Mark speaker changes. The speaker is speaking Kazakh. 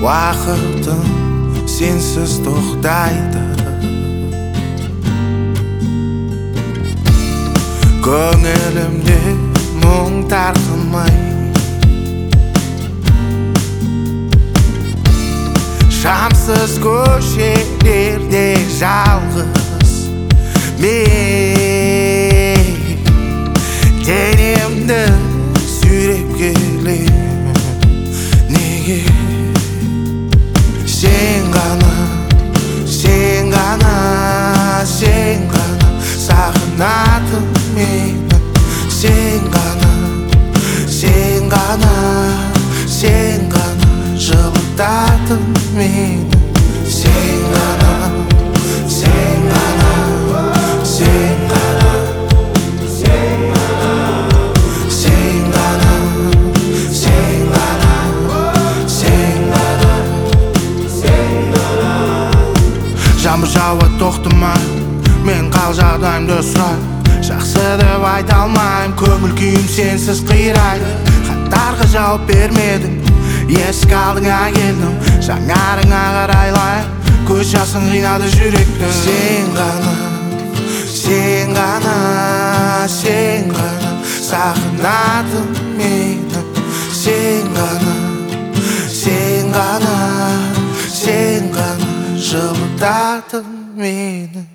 Speaker 1: Уақытым сенсіз тоқтайды, көңілімде мұң тарқымай. Шамсыз көшелерде жалғыз мен денемді сүйреп келемін. Неге? Сен ғана, сен ғана, сен ғана сағынатын мені. Сен ғана, сен ғана, сен ғана жылытатын мені. Сен ғана, сен ғана, сен ғана, сен ғана, сен ғана, сен ғана, сен ғана, сен ғана. Жаңбыр жауады тоқтамай, мен қал жағдайымды сұраймын. Жақсы деп айта алмаймын, көңіл күйім сенсіз қирайды. Хаттарға жауап бермедің, есік алдыңа келдім. Жаңарыңа қарайлайын, көз жасың қинады жүректі. Сен ғана, сен ғана, сен ғана сағынатын мені. Сен ғана, сен ғана, сен ғана жылытатын мені.